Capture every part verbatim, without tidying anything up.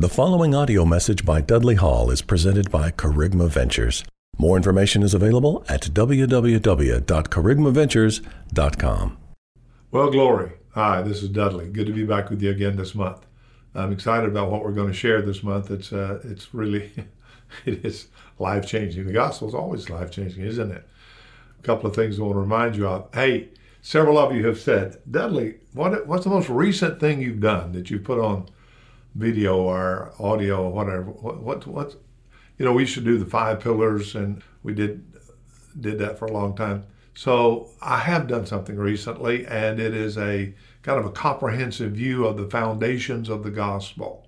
The following audio message by Dudley Hall is presented by Kerygma Ventures. More information is available at w w w dot kerygma ventures dot com. Well, glory. Hi, this is Dudley. Good to be back with you again this month. I'm excited about what we're going to share this month. It's uh, it's really, it is life-changing. The gospel is always life-changing, isn't it? A couple of things I want to remind you of. Hey, several of you have said, Dudley, what what's the most recent thing you've done that you put on video or audio or whatever? What, what what's you know, we used to do the five pillars, and we did did that for a long time. So I have done something recently, and it is a kind of a comprehensive view of the foundations of the gospel.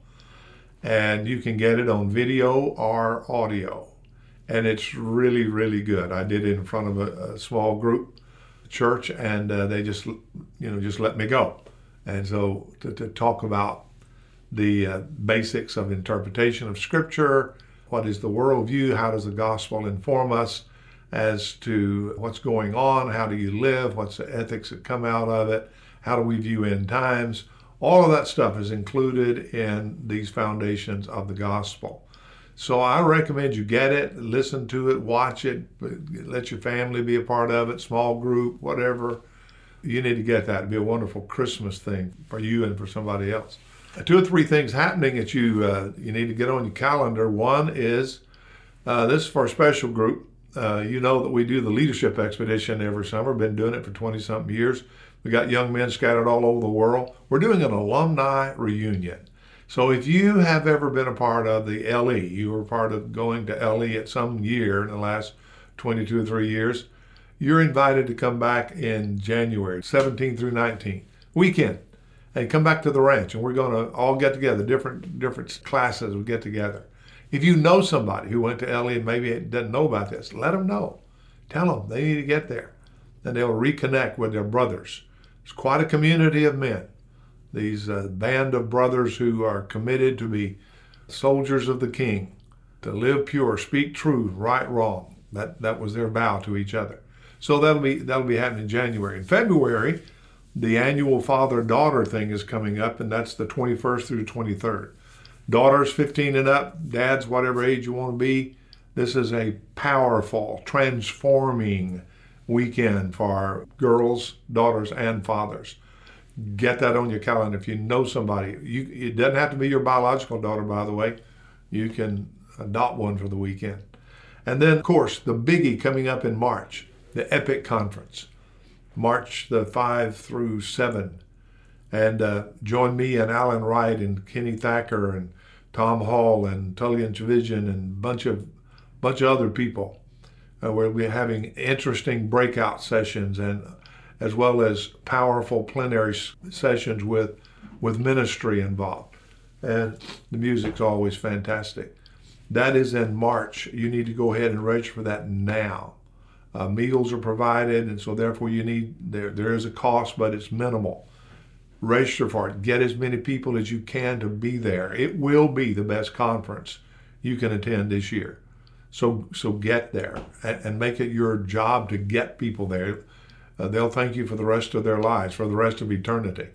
And you can get it on video or audio. And it's really, really good. I did it in front of a, a small group church, and uh, they just, you know, just let me go. And so to, to talk about the uh, basics of interpretation of Scripture, what is the worldview, how does the gospel inform us as to what's going on, how do you live, what's the ethics that come out of it, how do we view end times, all of that stuff is included in these foundations of the gospel. So I recommend you get it, listen to it, watch it, let your family be a part of it, small group, whatever. You need to get that. It'd be a wonderful Christmas thing for you and for somebody else. Two or three things happening that you uh, you need to get on your calendar. One is, uh, this is for a special group. Uh, you know that we do the leadership expedition every summer. Been doing it for twenty-something years. We got young men scattered all over the world. We're doing an alumni reunion. So if you have ever been a part of the L E, you were part of going to L E at some year in the last twenty-two or three years, you're invited to come back in January, seventeenth through nineteenth, weekend, and come back to the ranch. And we're going to all get together, different different classes will get together. If you know somebody who went to L E and maybe doesn't know about this, let them know. Tell them they need to get there. And they'll reconnect with their brothers. It's quite a community of men. These uh, band of brothers who are committed to be soldiers of the King, to live pure, speak truth, right, wrong. That that was their vow to each other. So that'll be that'll be happening in January. In February, the annual father-daughter thing is coming up, and that's the twenty-first through the twenty-third. Daughters fifteen and up, dads whatever age you want to be. This is a powerful, transforming weekend for girls, daughters, and fathers. Get that on your calendar if you know somebody. You, it doesn't have to be your biological daughter, by the way. You can adopt one for the weekend. And then, of course, the biggie coming up in March, the EPIC Conference, March the fifth through seventh. And uh, join me and Alan Wright and Kenny Thacker and Tom Hall and Tully and Chavision and a bunch of, bunch of other people. Uh, where we're having interesting breakout sessions, and as well as powerful plenary sessions with with ministry involved. And the music's always fantastic. That is in March. You need to go ahead and register for that now. Uh, meals are provided, and so therefore you need, there there is a cost, but it's minimal. Register for it. Get as many people as you can to be there. It will be the best conference you can attend this year. So so get there and, and make it your job to get people there. Uh, they'll thank you for the rest of their lives, for the rest of eternity.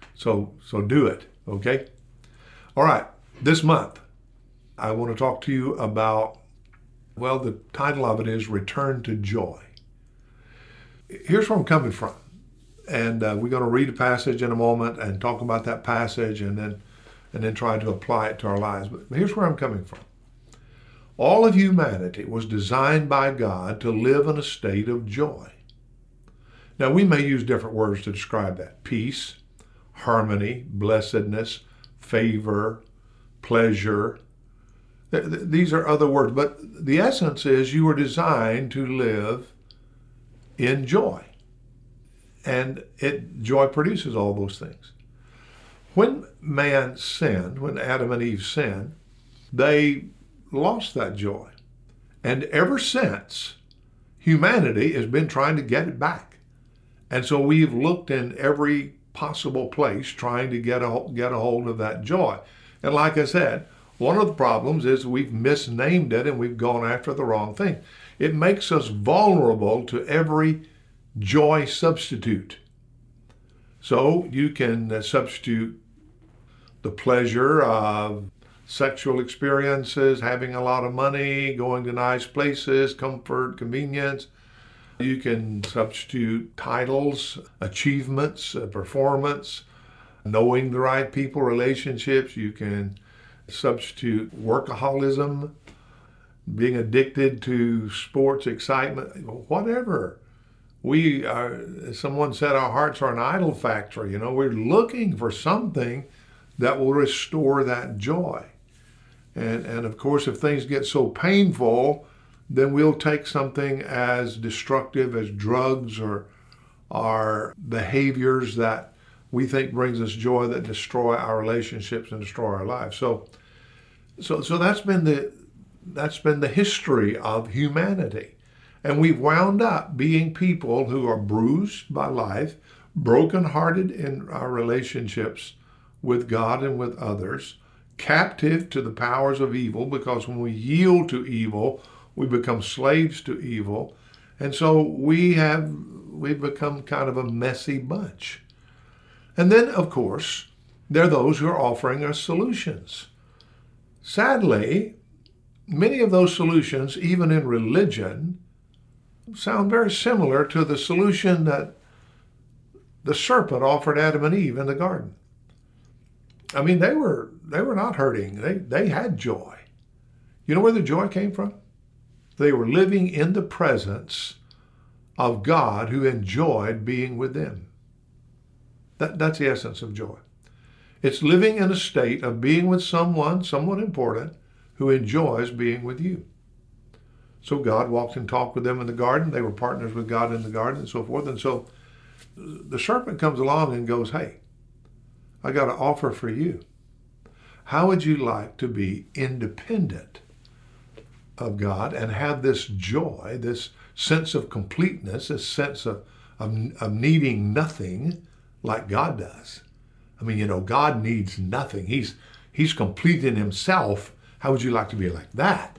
So so do it, okay? All right, this month, I want to talk to you about, well, the title of it is Return to Joy. Here's where I'm coming from. And uh, we're going to read a passage in a moment and talk about that passage and then, and then try to apply it to our lives. But here's where I'm coming from. All of humanity was designed by God to live in a state of joy. Now, we may use different words to describe that. Peace, harmony, blessedness, favor, pleasure. These are other words, but the essence is you were designed to live in joy. And it joy produces all those things. When man sinned, when Adam and Eve sinned, they lost that joy. And ever since, humanity has been trying to get it back. And so we've looked in every possible place trying to get a, get a hold of that joy. And like I said, one of the problems is we've misnamed it and we've gone after the wrong thing. It makes us vulnerable to every joy substitute. So you can substitute the pleasure of sexual experiences, having a lot of money, going to nice places, comfort, convenience. You can substitute titles, achievements, uh, performance, knowing the right people, relationships. You can substitute workaholism, being addicted to sports, excitement, whatever. We are, as someone said, our hearts are an idol factory. You know, we're looking for something that will restore that joy. And, and of course, if things get so painful, then we'll take something as destructive as drugs or our behaviors that we think brings us joy that destroy our relationships and destroy our lives. So, so, so that's been the that's been the history of humanity, and we've wound up being people who are bruised by life, brokenhearted in our relationships with God and with others, captive to the powers of evil, because when we yield to evil, we become slaves to evil. And so we have, we've become kind of a messy bunch. And then, of course, there are those who are offering us solutions. Sadly, many of those solutions, even in religion, sound very similar to the solution that the serpent offered Adam and Eve in the garden. I mean, they were they were not hurting. They, they had joy. You know where the joy came from? They were living in the presence of God who enjoyed being with them. That, that's the essence of joy. It's living in a state of being with someone, someone important, who enjoys being with you. So God walked and talked with them in the garden. They were partners with God in the garden and so forth. And so the serpent comes along and goes, hey, I got an offer for you. How would you like to be independent of God and have this joy, this sense of completeness, this sense of, of, of needing nothing like God does? I mean, you know, God needs nothing. He's, he's complete in himself. How would you like to be like that?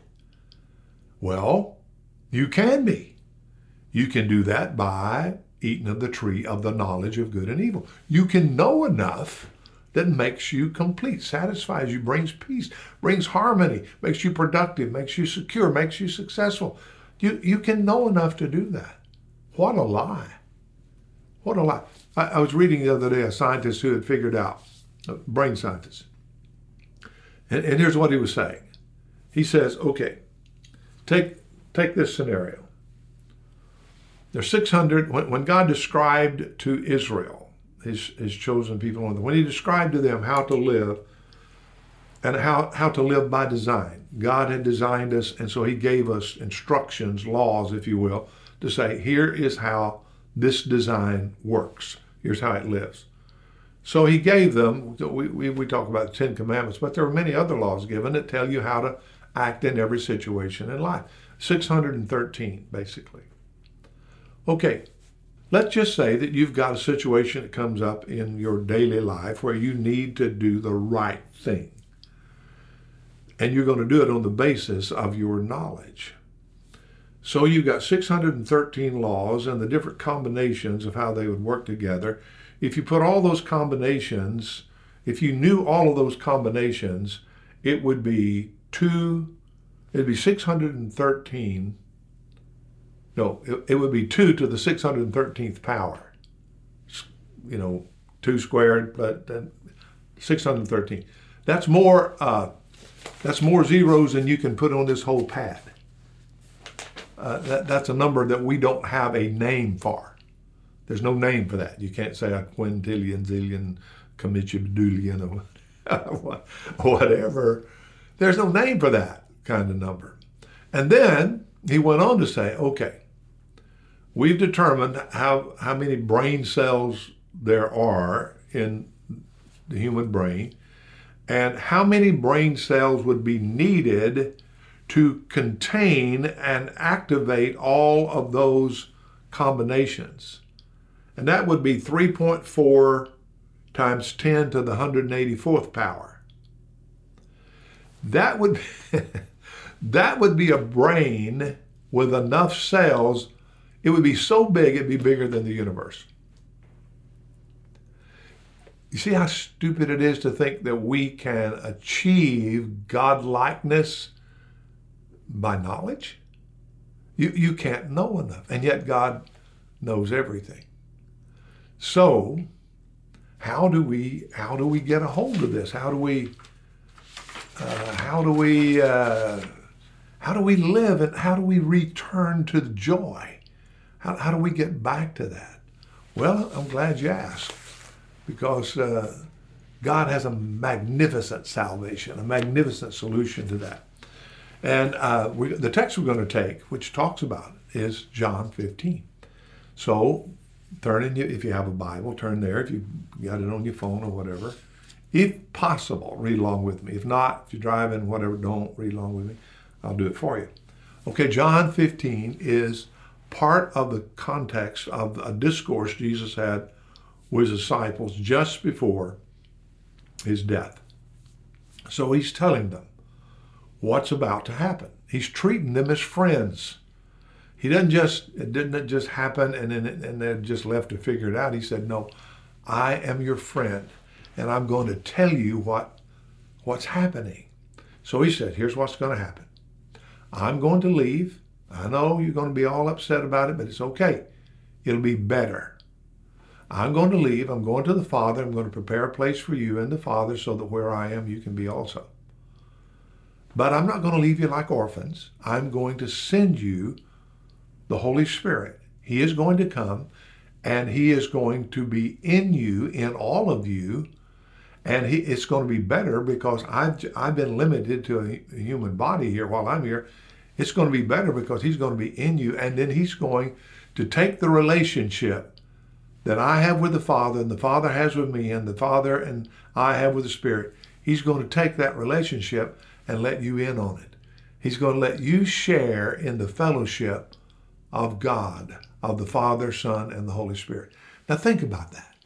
Well, you can be. You can do that by eating of the tree of the knowledge of good and evil. You can know enough that makes you complete, satisfies you, brings peace, brings harmony, makes you productive, makes you secure, makes you successful. You, you can know enough to do that. What a lie. What a lie. I, I was reading the other day a scientist who had figured out, a brain scientist, and, and here's what he was saying. He says, okay, take, take this scenario. There's six hundred, when, when God described to Israel, his, his chosen people, when he described to them how to live and how, how to live by design, God had designed us, and so he gave us instructions, laws, if you will, to say, here is how this design works. Here's how it lives. So he gave them, we, we, we talk about the Ten Commandments, but there are many other laws given that tell you how to act in every situation in life. six hundred thirteen, basically. Okay, let's just say that you've got a situation that comes up in your daily life where you need to do the right thing. And you're going to do it on the basis of your knowledge. So you've got six hundred thirteen laws and the different combinations of how they would work together. If you put all those combinations, if you knew all of those combinations, it would be two, it'd be six hundred thirteen. No, it, it would be two to the six hundred thirteenth power. You know, two squared, but then six hundred thirteen. That's more, uh, that's more zeros than you can put on this whole pad. Uh, that, that's a number that we don't have a name for. There's no name for that. You can't say a quintillion, zillion, committubullion, or whatever. There's no name for that kind of number. And then he went on to say, okay, we've determined how, how many brain cells there are in the human brain and how many brain cells would be needed to contain and activate all of those combinations. And that would be three point four times ten to the one hundred eighty-fourth power. That would, that would be a brain with enough cells. It would be so big, it'd be bigger than the universe. You see how stupid it is to think that we can achieve God-likeness by knowledge? You, you can't know enough, and yet God knows everything. So, how do we how do we get a hold of this? How do we uh, how do we uh, how do we live, and how do we return to the joy? How, how do we get back to that? Well, I'm glad you asked, because uh, God has a magnificent salvation, a magnificent solution to that. And uh, we, the text we're going to take, which talks about it, is John fifteen. So turn in, if you have a Bible, turn there. If you got it on your phone or whatever. If possible, read along with me. If not, if you're driving, whatever, don't read along with me. I'll do it for you. Okay, John fifteen is part of the context of a discourse Jesus had with his disciples just before his death. So he's telling them what's about to happen. He's treating them as friends. He doesn't just, it didn't just happen and then and then just left to figure it out. He said, no, I am your friend, and I'm going to tell you what what's happening. So he said, here's what's going to happen. I'm going to leave. I know you're going to be all upset about it, but it's okay. It'll be better. I'm going to leave. I'm going to the Father. I'm going to prepare a place for you and the Father, so that where I am, you can be also. But I'm not going to leave you like orphans. I'm going to send you the Holy Spirit. He is going to come, and he is going to be in you, in all of you, and he, it's going to be better, because I've, I've been limited to a, a human body here while I'm here. It's going to be better because he's going to be in you, and then he's going to take the relationship that I have with the Father, and the Father has with me, and the Father and I have with the Spirit. He's going to take that relationship and let you in on it. He's going to let you share in the fellowship of God, of the Father, Son, and the Holy Spirit. Now think about that.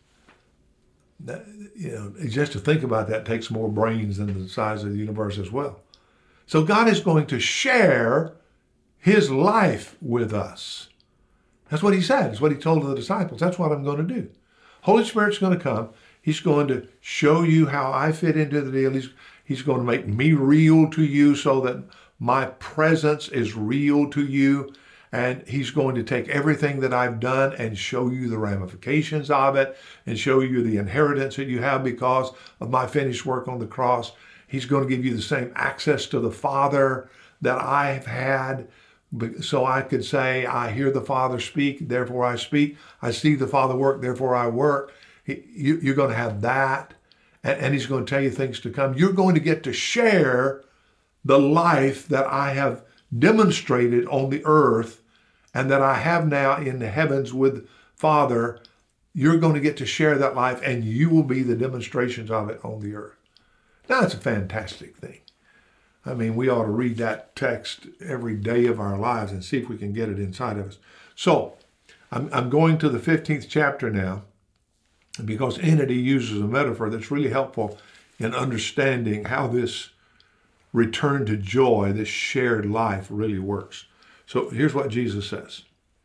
that you know, just to think about that takes more brains than the size of the universe as well. So God is going to share his life with us. That's what he said. It's what he told the disciples. That's what I'm going to do. Holy Spirit's going to come. He's going to show you how I fit into the deal. He's, he's going to make me real to you, so that my presence is real to you. And he's going to take everything that I've done and show you the ramifications of it, and show you the inheritance that you have because of my finished work on the cross. He's going to give you the same access to the Father that I've had, so I could say, I hear the Father speak, therefore I speak. I see the Father work, therefore I work. He, you, you're going to have that, and, and he's going to tell you things to come. You're going to get to share the life that I have demonstrated on the earth and that I have now in the heavens with Father. You're going to get to share that life, and you will be the demonstrations of it on the earth. Now, that's a fantastic thing. I mean, we ought to read that text every day of our lives and see if we can get it inside of us. So, I'm, I'm going to the fifteenth chapter now, because in it he uses a metaphor that's really helpful in understanding how this return to joy, this shared life, really works. So here's what Jesus says.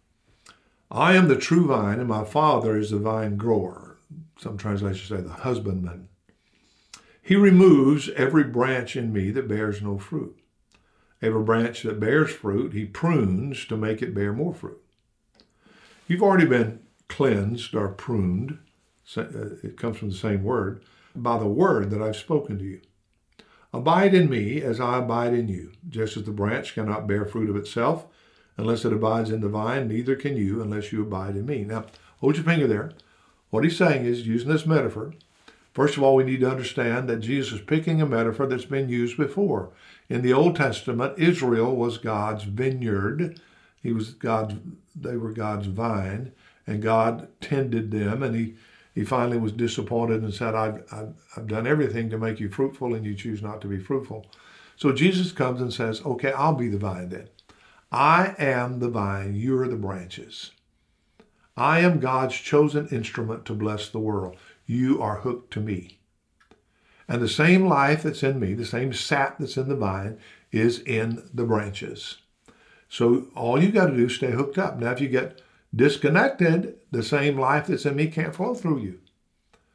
I am the true vine, and my Father is the vine grower. Some translations say the husbandman. He removes every branch in me that bears no fruit. Every branch that bears fruit, he prunes to make it bear more fruit. You've already been cleansed or pruned, it comes from the same word, by the word that I've spoken to you. Abide in me as I abide in you. Just as the branch cannot bear fruit of itself unless it abides in the vine, neither can you unless you abide in me. Now, hold your finger there. What he's saying is, using this metaphor, first of all, we need to understand that Jesus is picking a metaphor that's been used before. In the Old Testament, Israel was God's vineyard. He was God's, they were God's vine, and God tended them, and he, he finally was disappointed and said, I've, I've, I've done everything to make you fruitful, and you choose not to be fruitful. So Jesus comes and says, okay, I'll be the vine then. I am the vine, you're the branches. I am God's chosen instrument to bless the world. You are hooked to me. And the same life that's in me, the same sap that's in the vine, is in the branches. So all you got to do is stay hooked up. Now, if you get disconnected, the same life that's in me can't flow through you.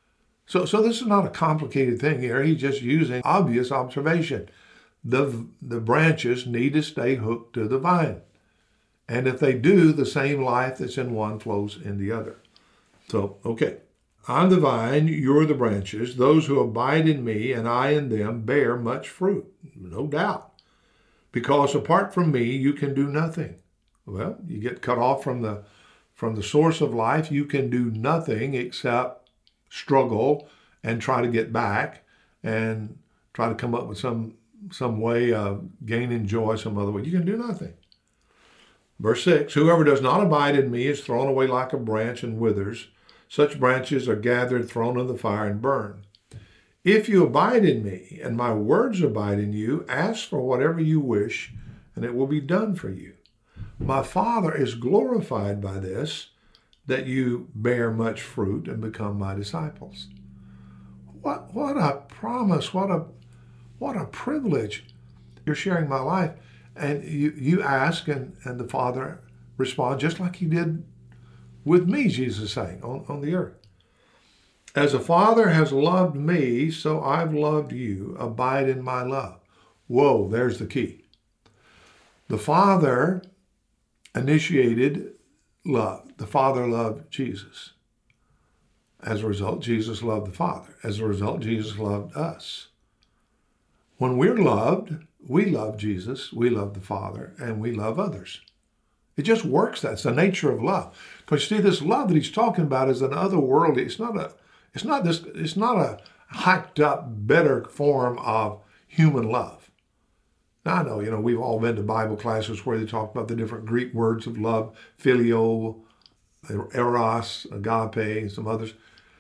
So, so this is not a complicated thing here. He's just using obvious observation. The, the branches need to stay hooked to the vine. And if they do, the same life that's in one flows in the other. So, okay. I'm the vine, you're the branches. Those who abide in me and I in them bear much fruit, no doubt. Because apart from me, you can do nothing. Well, you get cut off from the, from the source of life. You can do nothing except struggle and try to get back and try to come up with some, some way of gaining joy some other way. You can do nothing. Verse six, whoever does not abide in me is thrown away like a branch and withers. Such branches are gathered, thrown in the fire, and burned. If you abide in me, and my words abide in you, ask for whatever you wish, and it will be done for you. My Father is glorified by this, that you bear much fruit and become my disciples. What, what a promise, what a, what a privilege. You're sharing my life, and you, you ask, and, and the Father responds just like he did with me, Jesus is saying, on, on the earth. As the Father has loved me, so I've loved you. Abide in my love. Whoa, there's the key. The Father initiated love. The Father loved Jesus. As a result, Jesus loved the Father. As a result, Jesus loved us. When we're loved, we love Jesus, we love the Father, and we love others. It just works. That's the nature of love. Because you see, this love that he's talking about is an otherworldly. It's not a. It's not this. It's not a hyped up, better form of human love. Now I know, you know, we've all been to Bible classes where they talk about the different Greek words of love: phileo, eros, agape, and some others.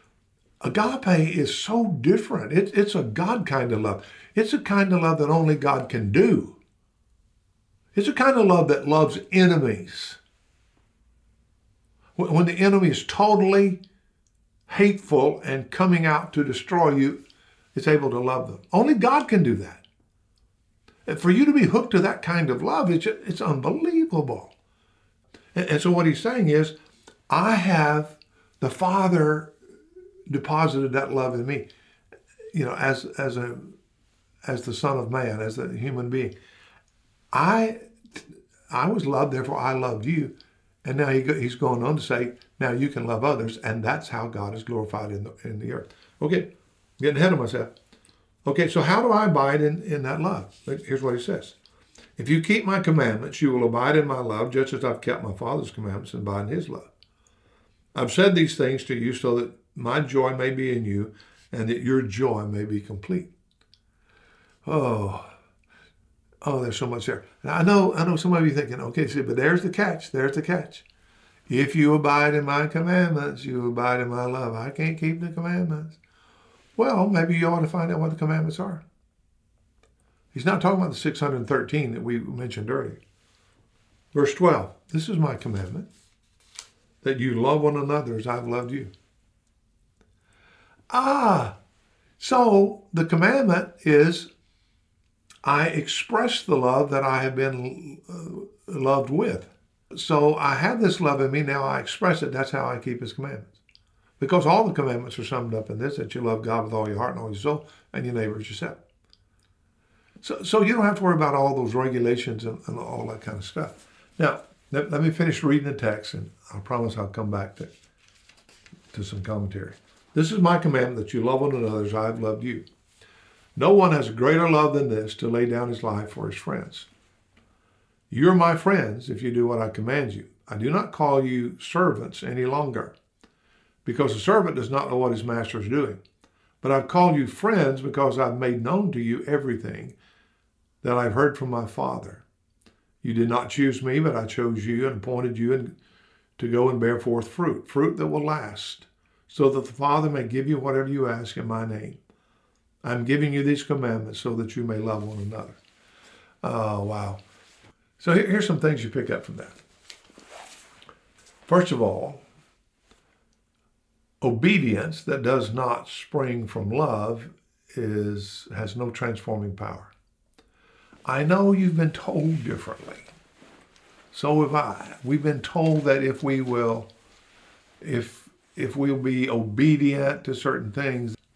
Agape is so different. It, it's a God kind of love. It's a kind of love that only God can do. It's a kind of love that loves enemies. When the enemy is totally hateful and coming out to destroy you, it's able to love them. Only God can do that. And for you to be hooked to that kind of love, it's, it's unbelievable. And, and so what he's saying is, I have, the Father deposited that love in me, you know, as, as, a, as the Son of Man, as a human being. I I was loved, therefore I loved you. And now he, he's going on to say, now you can love others, and that's how God is glorified in the, in the earth. Okay, getting ahead of myself. Okay, so how do I abide in, in that love? Here's what he says. If you keep my commandments, you will abide in my love, just as I've kept my Father's commandments and abide in his love. I've said these things to you so that my joy may be in you, and that your joy may be complete. Oh, Oh, there's so much there. Now, I know, I know some of you thinking, okay, see, but there's the catch. There's the catch. If you abide in my commandments, you abide in my love. I can't keep the commandments. Well, maybe you ought to find out what the commandments are. He's not talking about the six hundred thirteen that we mentioned earlier. Verse twelve, this is my commandment, that you love one another as I've loved you. Ah, so the commandment is, I express the love that I have been uh, loved with. So I have this love in me, now I express it. That's how I keep his commandments. Because all the commandments are summed up in this, that you love God with all your heart and all your soul, and your neighbor as yourself. So, so you don't have to worry about all those regulations and, and all that kind of stuff. Now, let, let me finish reading the text, and I promise I'll come back to, to some commentary. This is my commandment, that you love one another as I have loved you. No one has a greater love than this, to lay down his life for his friends. You're my friends if you do what I command you. I do not call you servants any longer, because a servant does not know what his master is doing. But I've called you friends because I've made known to you everything that I've heard from my Father. You did not choose me, but I chose you and appointed you to go and bear forth fruit, fruit that will last, so that the Father may give you whatever you ask in my name. I'm giving you these commandments so that you may love one another. Oh, wow. So here, here's some things you pick up from that. First of all, obedience that does not spring from love is has no transforming power. I know you've been told differently. So have I. We've been told that if we will, if if we'll be obedient to certain things,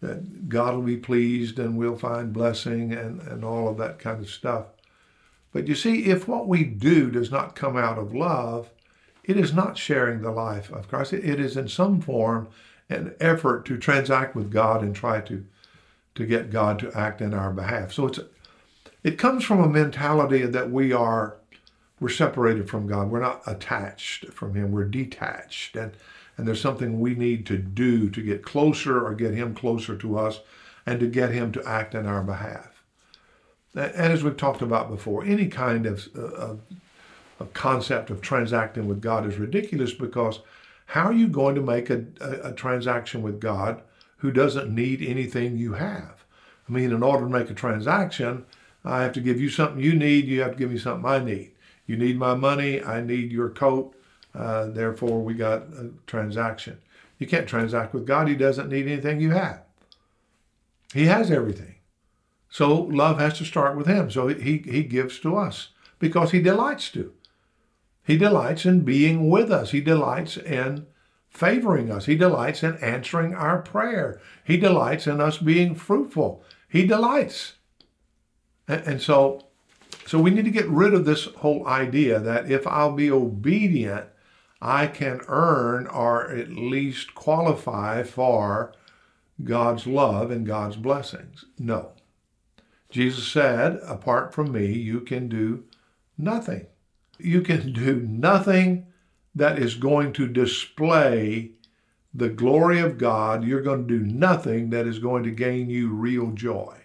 that God will be pleased and we'll find blessing and, and all of that kind of stuff. But you see, if what we do does not come out of love, it is not sharing the life of Christ. It is in some form an effort to transact with God and try to, to get God to act in our behalf. So it's it comes from a mentality that we are we're separated from God. We're not attached from Him. We're detached. And, and there's something we need to do to get closer or get Him closer to us and to get Him to act in our behalf. And as we've talked about before, any kind of, of, of concept of transacting with God is ridiculous, because how are you going to make a, a, a transaction with God who doesn't need anything you have? I mean, in order to make a transaction, I have to give you something you need, you have to give me something I need. You need my money, I need your coat, uh, therefore we got a transaction. You can't transact with God. He doesn't need anything you have. He has everything. So love has to start with Him. So he, he gives to us because He delights to. He delights in being with us. He delights in favoring us. He delights in answering our prayer. He delights in us being fruitful. He delights. And, and so, so we need to get rid of this whole idea that if I'll be obedient, I can earn or at least qualify for God's love and God's blessings. No. Jesus said, apart from me, you can do nothing. You can do nothing that is going to display the glory of God. You're going to do nothing that is going to gain you real joy.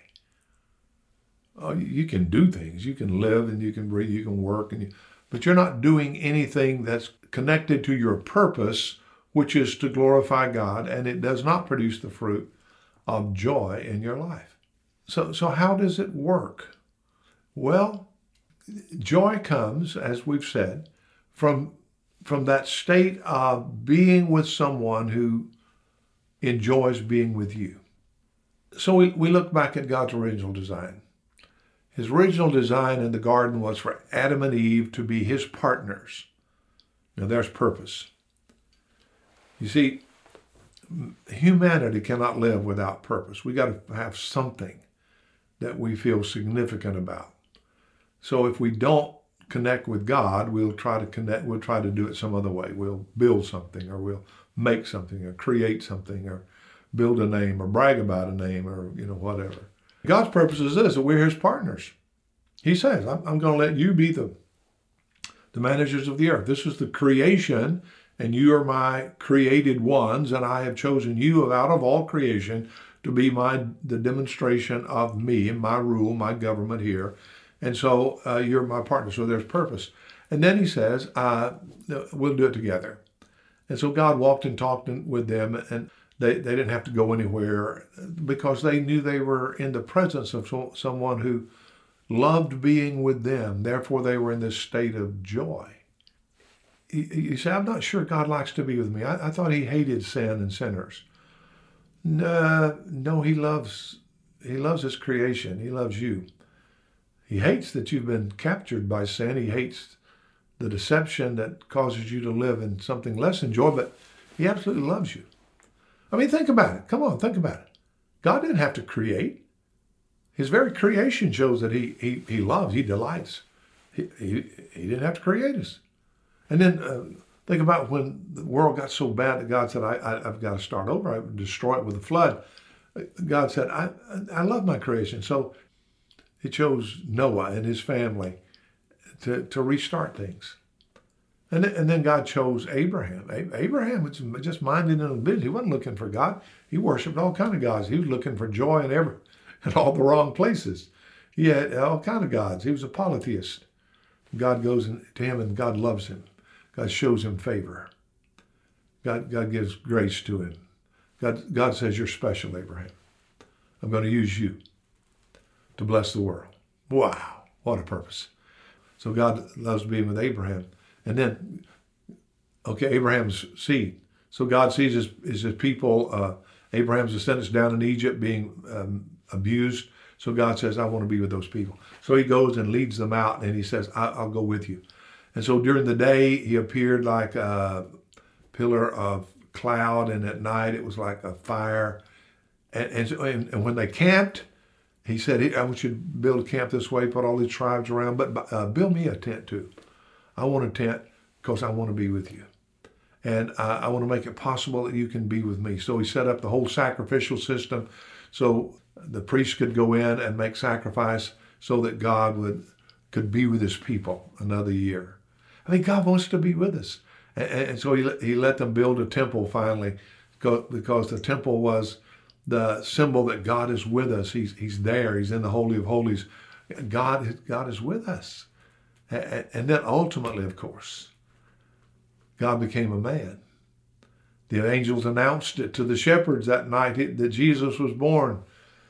Oh, you can do things. You can live and you can breathe, you can work, and you, but you're not doing anything that's connected to your purpose, which is to glorify God, and it does not produce the fruit of joy in your life. So, so how does it work? Well, joy comes, as we've said, from, from that state of being with someone who enjoys being with you. So we, we look back at God's original design. His original design in the garden was for Adam and Eve to be His partners. Now there's purpose. You see, humanity cannot live without purpose. We got to have something that we feel significant about. So if we don't connect with God, we'll try to connect, we'll try to do it some other way. We'll build something, or we'll make something, or create something, or build a name, or brag about a name, or, you know, whatever. God's purpose is this, that we're His partners. He says, I'm, I'm going to let you be the, the managers of the earth. This is the creation, and you are my created ones, and I have chosen you out of all creation to be my the demonstration of me and my rule, my government here. And so uh, you're my partner. So there's purpose. And then He says, uh, we'll do it together. And so God walked and talked with them, and They, they didn't have to go anywhere because they knew they were in the presence of so, someone who loved being with them. Therefore, they were in this state of joy. You, you say, I'm not sure God likes to be with me. I, I thought He hated sin and sinners. No, no, He loves, He loves His creation. He loves you. He hates that you've been captured by sin. He hates the deception that causes you to live in something less than joy, but He absolutely loves you. I mean, think about it. Come on, think about it. God didn't have to create. His very creation shows that He He, he loves, He delights. He, he, he didn't have to create us. And then uh, think about when the world got so bad that God said, I, I, I've got to start over. I would destroy it with a flood. God said, I, I love my creation. So He chose Noah and his family to, to restart things. And then, and then God chose Abraham. Abraham was just minding his own business. He wasn't looking for God. He worshiped all kinds of gods. He was looking for joy in every, in all the wrong places. He had all kinds of gods. He was a polytheist. God goes to him and God loves him. God shows him favor. God, God gives grace to him. God, God says, you're special, Abraham. I'm going to use you to bless the world. Wow, what a purpose. So God loves being with Abraham. And then, okay, Abraham's seed. So God sees his, his, his people, uh, Abraham's descendants down in Egypt being um, abused. So God says, I want to be with those people. So He goes and leads them out, and He says, I, I'll go with you. And so during the day, He appeared like a pillar of cloud, and at night it was like a fire. And, and, so- and, and when they camped, he said, I want you to build a camp this way, put all these tribes around, but uh, build me a tent too. I want a tent because I want to be with you. And uh, I want to make it possible that you can be with me. So he set up the whole sacrificial system so the priest could go in and make sacrifice so that God would could be with his people another year. I mean, God wants to be with us. And, and so he, he let them build a temple finally, because the temple was the symbol that God is with us. He's, he's there. He's in the Holy of Holies. God, God is with us. And, and then ultimately, of course, God became a man. The angels announced it to the shepherds that night that Jesus was born.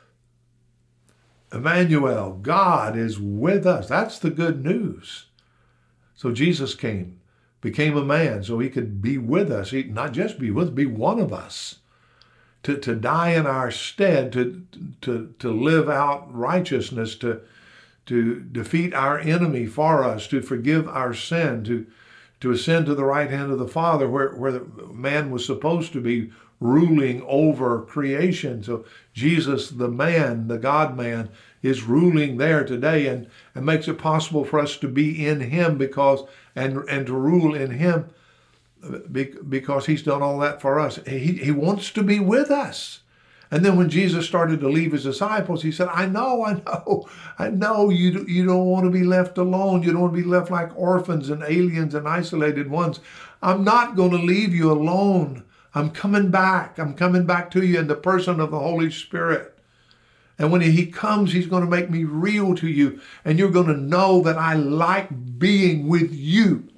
Emmanuel, God is with us. That's the good news. So Jesus came, became a man so he could be with us. He, not just be with, be one of us. To, to die in our stead, to, to, to live out righteousness, to, to defeat our enemy for us, to forgive our sin, to, to ascend to the right hand of the Father where, where the man was supposed to be ruling over creation. So Jesus, the man, the God-man, is ruling there today and, and makes it possible for us to be in him because and, and to rule in him because he's done all that for us. He, he wants to be with us. And then when Jesus started to leave his disciples, he said, I know, I know, I know you, you don't want to be left alone. You don't want to be left like orphans and aliens and isolated ones. I'm not going to leave you alone. I'm coming back. I'm coming back to you in the person of the Holy Spirit. And when he comes, he's going to make me real to you. And you're going to know that I like being with you.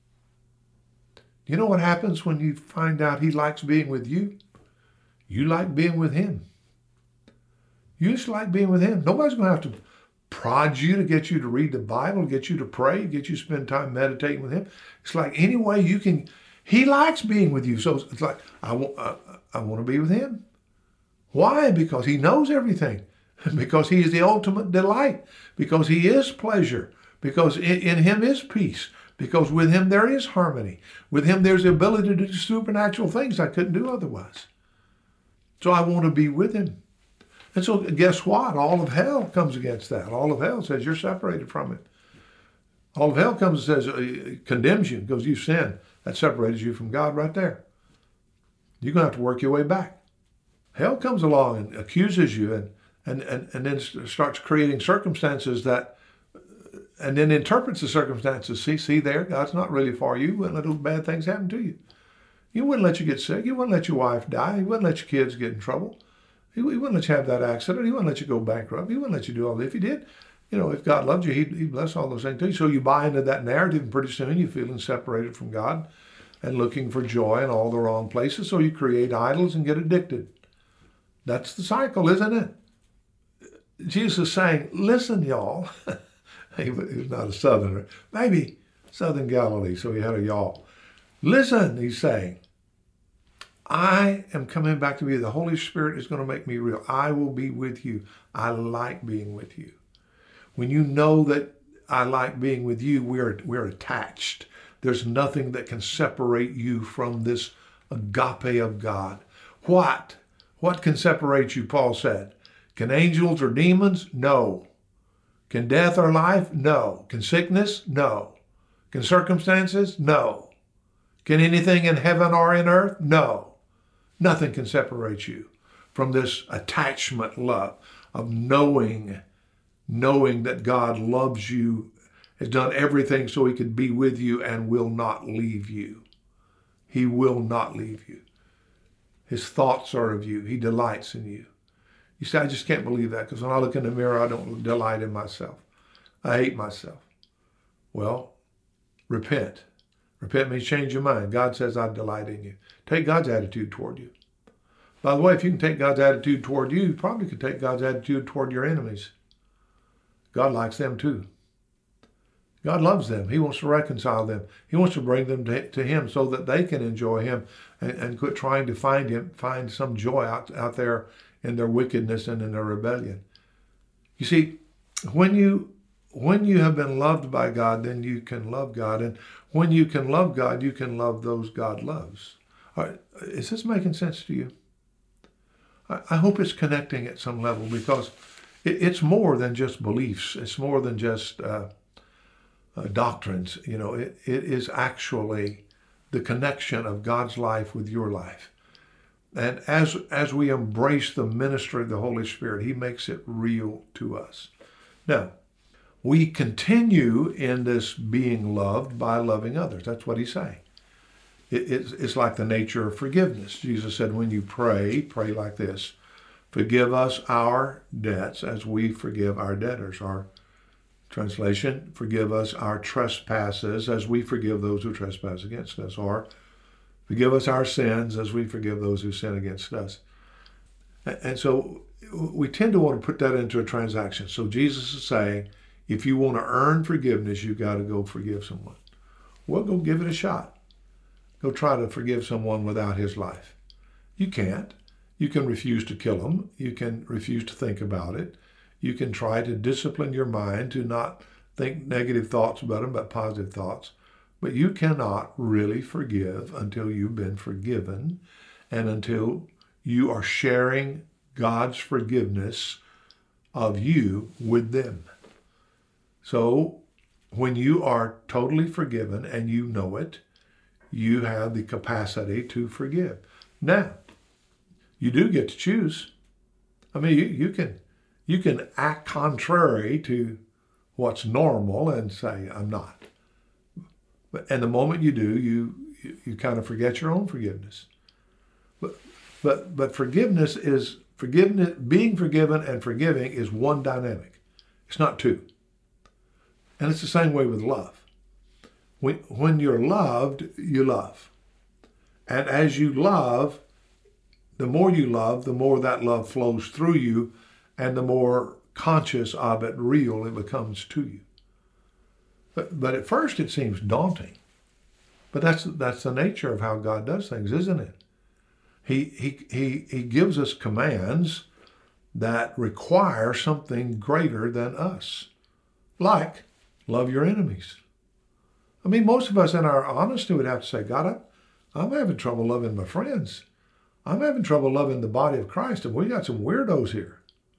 You know what happens when you find out he likes being with you? You like being with him. You just like being with him. Nobody's going to have to prod you to get you to read the Bible, get you to pray, get you to spend time meditating with him. It's like any way you can. He likes being with you. So it's like, I want, I, I want to be with him. Why? Because he knows everything. Because he is the ultimate delight. Because he is pleasure. Because in, in him is peace. Because with him there is harmony. With him there's the ability to do supernatural things I couldn't do otherwise. So I want to be with him. And so guess what? All of hell comes against that. All of hell says you're separated from it. All of hell comes and says, uh, condemns you because you sinned. That separates you from God right there. You're going to have to work your way back. Hell comes along and accuses you and, and, and, and then starts creating circumstances that, and then interprets the circumstances. See, see there, God's not really for you. He wouldn't let those bad things happen to you. He wouldn't let you get sick. He wouldn't let your wife die. He wouldn't let your kids get in trouble. He, he wouldn't let you have that accident. He wouldn't let you go bankrupt. He wouldn't let you do all that. If he did, you know, if God loved you, he'd, he'd bless all those things to you. So you buy into that narrative, and pretty soon you're feeling separated from God and looking for joy in all the wrong places. So you create idols and get addicted. That's the cycle, isn't it? Jesus is saying, listen, y'all. he was not a southerner. Maybe Southern Galilee, so he had a y'all. Listen, he's saying, I am coming back to you. The Holy Spirit is going to make me real. I will be with you. I like being with you. When you know that I like being with you, we're, we're attached. There's nothing that can separate you from this agape of God. What? What can separate you, Paul said? Can angels or demons? No. Can death or life? No. Can sickness? No. Can circumstances? No. Can anything in heaven or in earth? No. Nothing can separate you from this attachment love of knowing, knowing that God loves you, has done everything so he could be with you and will not leave you. He will not leave you. His thoughts are of you. He delights in you. You say, I just can't believe that because when I look in the mirror, I don't delight in myself. I hate myself. Well, repent. Repent means change your mind. God says, I delight in you. Take God's attitude toward you. By the way, if you can take God's attitude toward you, you probably could take God's attitude toward your enemies. God likes them too. God loves them. He wants to reconcile them. He wants to bring them to, to him so that they can enjoy him and, and quit trying to find him, find some joy out, out there in their wickedness and in their rebellion. You see, when you when you have been loved by God, then you can love God. And when you can love God, you can love those God loves. All right, is this making sense to you? I, I hope it's connecting at some level, because it, it's more than just beliefs. It's more than just uh, uh, doctrines. You know, it, it is actually the connection of God's life with your life. And as as we embrace the ministry of the Holy Spirit, he makes it real to us. Now, we continue in this being loved by loving others. That's what he's saying. It, it's, it's like the nature of forgiveness. Jesus said, when you pray, pray like this: forgive us our debts as we forgive our debtors. Our translation, forgive us our trespasses as we forgive those who trespass against us. Or forgive us our sins as we forgive those who sin against us. And so we tend to want to put that into a transaction. So Jesus is saying, if you want to earn forgiveness, you've got to go forgive someone. Well, go give it a shot. Go try to forgive someone without his life. You can't. You can refuse to kill them. You can refuse to think about it. You can try to discipline your mind to not think negative thoughts about them, but positive thoughts. But you cannot really forgive until you've been forgiven and until you are sharing God's forgiveness of you with them. So when you are totally forgiven and you know it, you have the capacity to forgive. Now, you do get to choose. I mean, you, you can you can act contrary to what's normal and say, I'm not. But and the moment you do, you, you you kind of forget your own forgiveness. But but but forgiveness is forgiveness. Being forgiven and forgiving is one dynamic. It's not two. And it's the same way with love. When when you're loved, you love, and as you love, the more you love, the more that love flows through you, and the more conscious of it, real it becomes to you. But, but at first it seems daunting. But that's that's the nature of how God does things, isn't it? He he he he gives us commands that require something greater than us. Like, love your enemies. I mean, most of us in our honesty would have to say, God, I'm, I'm having trouble loving my friends. I'm having trouble loving the body of Christ, and we got some weirdos here.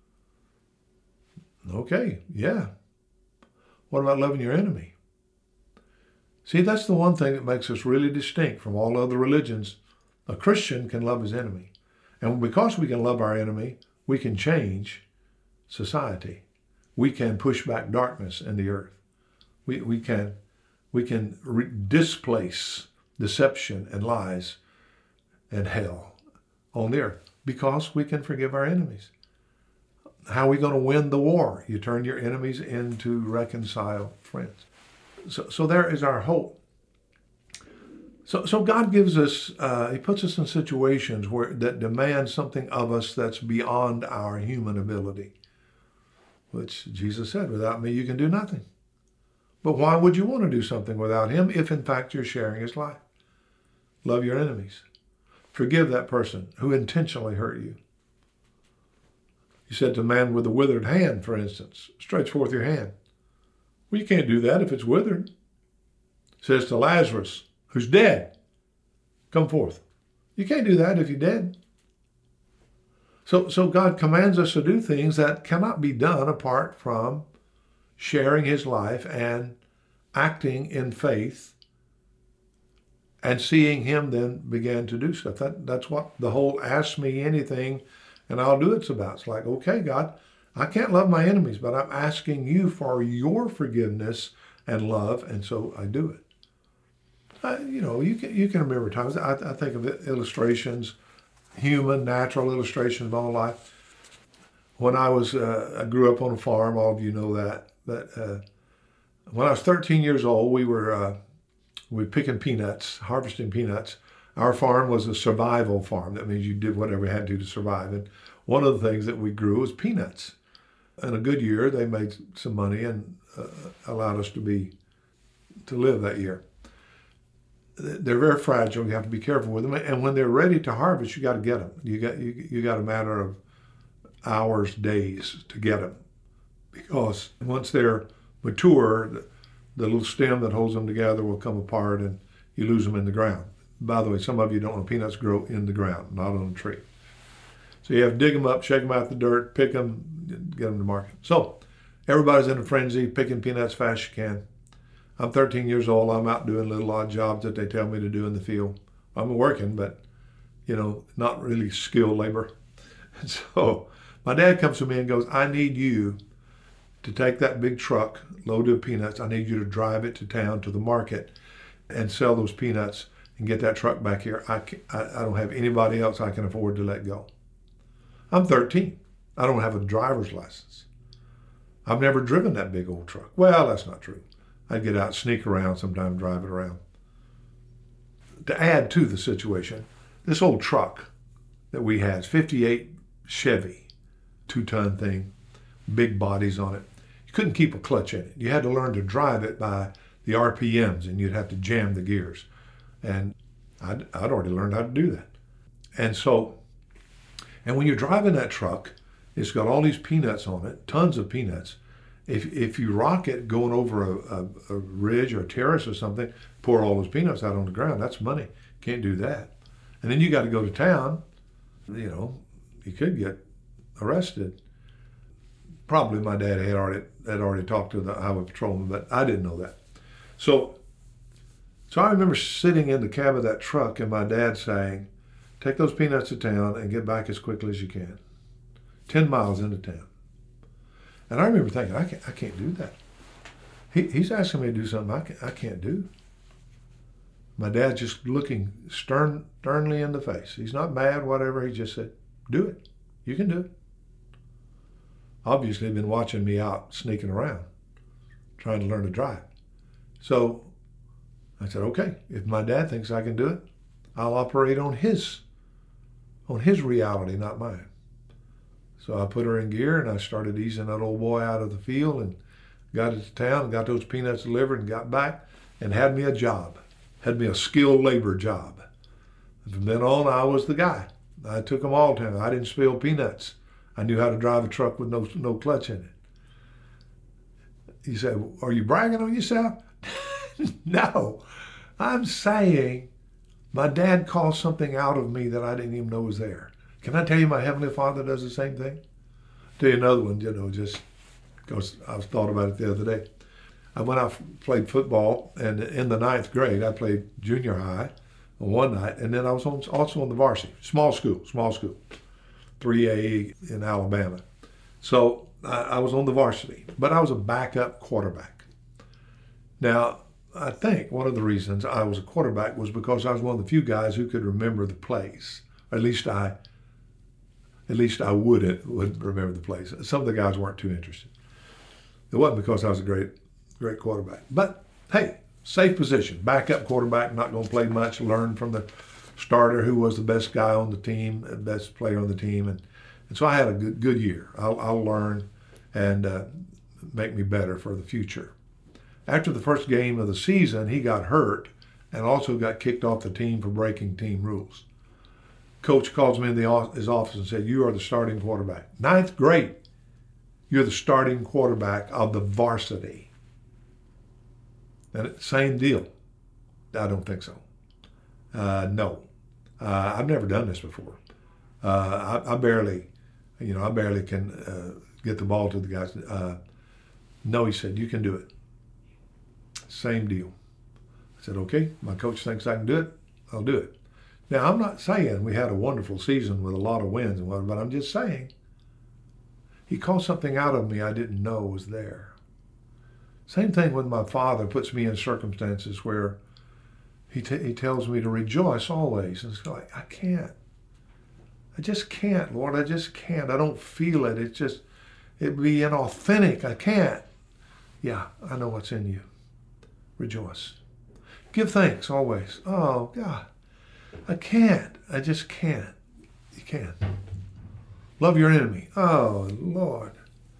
Okay, yeah. What about loving your enemy? See, that's the one thing that makes us really distinct from all other religions. A Christian can love his enemy. And because we can love our enemy, we can change society. We can push back darkness in the earth. We, we can, we can re- displace deception and lies and hell on the earth because we can forgive our enemies. How are we going to win the war? You turn your enemies into reconciled friends. So, so there is our hope. So, so God gives us, uh, he puts us in situations where that demand something of us that's beyond our human ability, which Jesus said, without me, you can do nothing. But why would you want to do something without him if, in fact, you're sharing his life? Love your enemies. Forgive that person who intentionally hurt you. He said to a man with a withered hand, for instance, stretch forth your hand. Well, you can't do that if it's withered. He says to Lazarus, who's dead, come forth. You can't do that if you're dead. So, so God commands us to do things that cannot be done apart from sharing his life and acting in faith and seeing him then begin to do stuff. That, that's what the whole ask me anything and I'll do it's about. It's like, okay, God, I can't love my enemies, but I'm asking you for your forgiveness and love, and so I do it. Uh, you know, you can you can remember times. I, I think of illustrations, human, natural illustrations of my own life. When I was, uh, I grew up on a farm. All of you know that. But uh, when I was thirteen years old, we were uh, we were picking peanuts, harvesting peanuts. Our farm was a survival farm. That means you did whatever you had to to survive. And one of the things that we grew was peanuts. In a good year, they made some money and uh, allowed us to be to live that year. They're very fragile. You have to be careful with them. And when they're ready to harvest, you got to get them. You got you, you got a matter of hours, days to get them, because once they're mature, the, the little stem that holds them together will come apart, and you lose them in the ground. By the way, some of you don't know peanuts grow in the ground, not on a tree. So you have to dig them up, shake them out the dirt, pick them, get them to market. So everybody's in a frenzy, picking peanuts fast as you can. I'm thirteen years old. I'm out doing little odd jobs that they tell me to do in the field. I'm working, but, you know, not really skilled labor. And so my dad comes to me and goes, I need you to take that big truck loaded with peanuts. I need you to drive it to town, to the market, and sell those peanuts and get that truck back here. I, can, I, I don't have anybody else I can afford to let go. I'm thirteen. I don't have a driver's license. I've never driven that big old truck. Well, that's not true. I'd get out, sneak around, sometime drive it around. To add to the situation, this old truck that we had, fifty-eight Chevy, two-ton thing, big bodies on it. You couldn't keep a clutch in it. You had to learn to drive it by the R P Ms, and you'd have to jam the gears. And I'd, I'd already learned how to do that. And so, and when you're driving that truck, it's got all these peanuts on it, tons of peanuts. If if you rock it going over a, a, a ridge or a terrace or something, pour all those peanuts out on the ground, that's money. Can't do that. And then you got to go to town. You know, you could get arrested. Probably my dad had already had already talked to the highway patrolman, but I didn't know that. So, so I remember sitting in the cab of that truck and my dad saying, take those peanuts to town and get back as quickly as you can. Ten miles into town. And I remember thinking, I can't, I can't do that. He, he's asking me to do something I can't, I can't do. My dad just looking stern, sternly in the face. He's not mad, whatever. He just said, do it. You can do it. Obviously, he'd been watching me out sneaking around, trying to learn to drive. So I said, okay, if my dad thinks I can do it, I'll operate on his, on his reality, not mine. So I put her in gear and I started easing that old boy out of the field and got it to town and got those peanuts delivered and got back and had me a job, had me a skilled labor job. And from then on, I was the guy. I took them all to town. I didn't spill peanuts. I knew how to drive a truck with no, no clutch in it. He said, are you bragging on yourself? No, I'm saying my dad called something out of me that I didn't even know was there. Can I tell you my Heavenly Father does the same thing? I'll tell you another one, you know, just because I was thought about it the other day. I went out played football, and in the ninth grade, I played junior high on one night, and then I was on, also on the varsity, small school, small school, three A in Alabama. So I, I was on the varsity, but I was a backup quarterback. Now, I think one of the reasons I was a quarterback was because I was one of the few guys who could remember the plays. Or at least I At least I would, would remember the plays. Some of the guys weren't too interested. It wasn't because I was a great, great quarterback. But hey, safe position, backup quarterback, not going to play much, learn from the starter who was the best guy on the team, best player on the team. And, and so I had a good, good year. I'll, I'll learn and uh, make me better for the future. After the first game of the season, he got hurt and also got kicked off the team for breaking team rules. Coach calls me in the, his office and said, you are the starting quarterback. Ninth grade, you're the starting quarterback of the varsity. And it, same deal. I don't think so. Uh, no. Uh, I've never done this before. Uh, I, I barely, you know, I barely can uh, get the ball to the guys. Uh, no, he said, you can do it. Same deal. I said, okay, my coach thinks I can do it. I'll do it. Now, I'm not saying we had a wonderful season with a lot of wins and whatever, but I'm just saying he called something out of me I didn't know was there. Same thing when my father puts me in circumstances where he, t- he tells me to rejoice always. And it's like, I can't. I just can't, Lord. I just can't. I don't feel it. It's just, it'd be inauthentic. I can't. Yeah, I know what's in you. Rejoice. Give thanks always. Oh, God. I can't. I just can't. You can't. Love your enemy. Oh, Lord.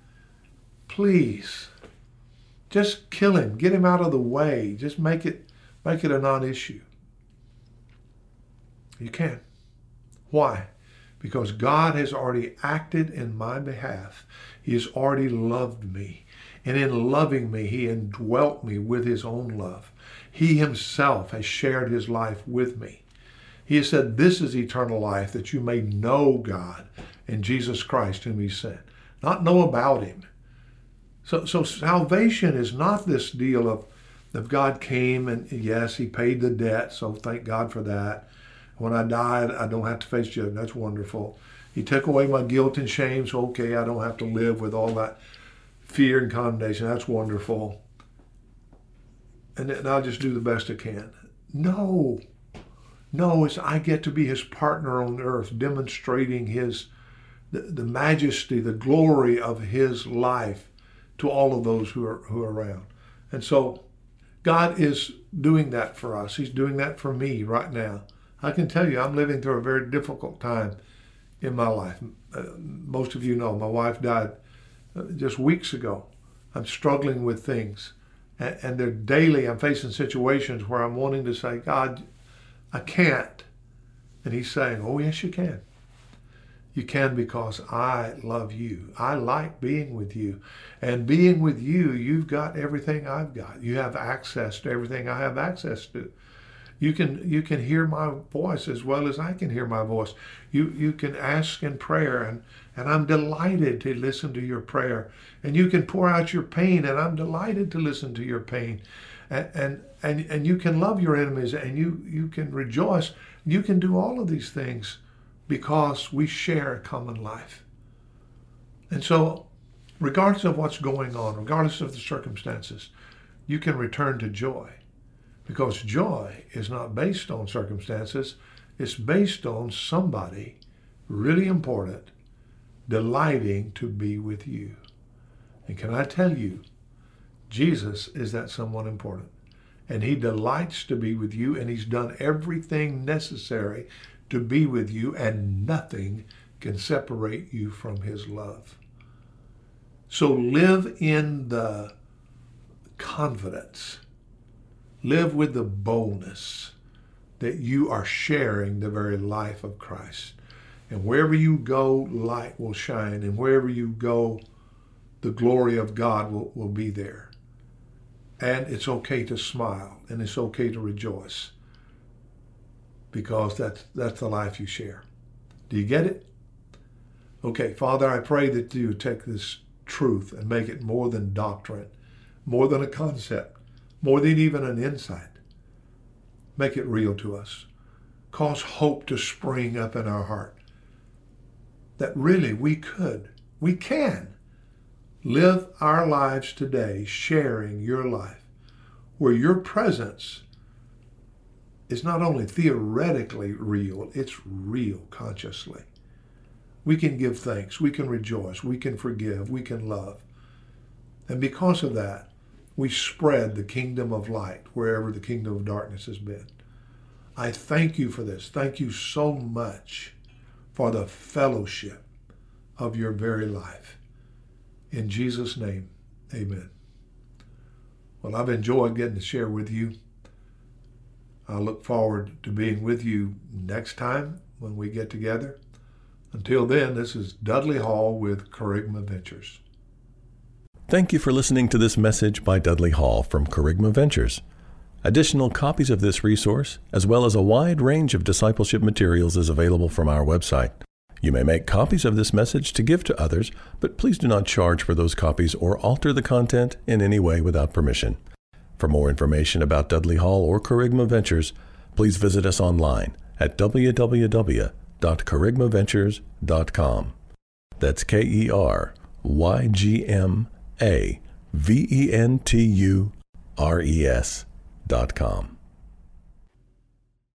Please. Just kill him. Get him out of the way. Just make it, make it a non-issue. You can. Why? Because God has already acted in my behalf. He has already loved me. And in loving me, he indwelt me with his own love. He himself has shared his life with me. He has said, this is eternal life, that you may know God in Jesus Christ whom he sent. Not know about him. So, so salvation is not this deal of, of God came and yes, he paid the debt, so thank God for that. When I died, I don't have to face judgment. That's wonderful. He took away my guilt and shame, so okay, I don't have to live with all that fear and condemnation. That's wonderful. And then I'll just do the best I can. No. No, it's I get to be his partner on earth, demonstrating his the, the majesty, the glory of his life to all of those who are who are around. And so God is doing that for us. He's doing that for me right now. I can tell you, I'm living through a very difficult time in my life. Uh, most of you know my wife died uh, just weeks ago. I'm struggling with things. And, and they're daily, I'm facing situations where I'm wanting to say, God, I can't. And he's saying, oh, yes, you can. You can because I love you. I like being with you. And being with you, you've got everything I've got. You have access to everything I have access to. You can you can hear my voice as well as I can hear my voice. You you can ask in prayer, and, and I'm delighted to listen to your prayer. And you can pour out your pain, and I'm delighted to listen to your pain. And and and, and you can love your enemies, and you, you can rejoice. You can do all of these things because we share a common life. And so, regardless of what's going on, regardless of the circumstances, you can return to joy. Because joy is not based on circumstances. It's based on somebody really important delighting to be with you. And can I tell you, Jesus is that someone important. And he delights to be with you, and he's done everything necessary to be with you, and nothing can separate you from his love. So live in the confidence. Live with the boldness that you are sharing the very life of Christ. And wherever you go, light will shine. And wherever you go, the glory of God will, will be there. And it's okay to smile, and it's okay to rejoice, because that's, that's the life you share. Do you get it? Okay, Father, I pray that you take this truth and make it more than doctrine, more than a concept, more than even an insight. Make it real to us. Cause hope to spring up in our heart that really we could, we can live our lives today sharing your life, where your presence is not only theoretically real, it's real consciously. We can give thanks, we can rejoice, we can forgive, we can love. And because of that, we spread the kingdom of light wherever the kingdom of darkness has been. I thank you for this. Thank you so much for the fellowship of your very life. In Jesus' name, amen. Well, I've enjoyed getting to share with you. I look forward to being with you next time when we get together. Until then, this is Dudley Hall with Kerygma Ventures. Thank you for listening to this message by Dudley Hall from Kerygma Ventures. Additional copies of this resource, as well as a wide range of discipleship materials, is available from our website. You may make copies of this message to give to others, but please do not charge for those copies or alter the content in any way without permission. For more information about Dudley Hall or Kerygma Ventures, please visit us online at w w w dot kerygma ventures dot com. That's K E R Y G M A V E N T U R E S dot com.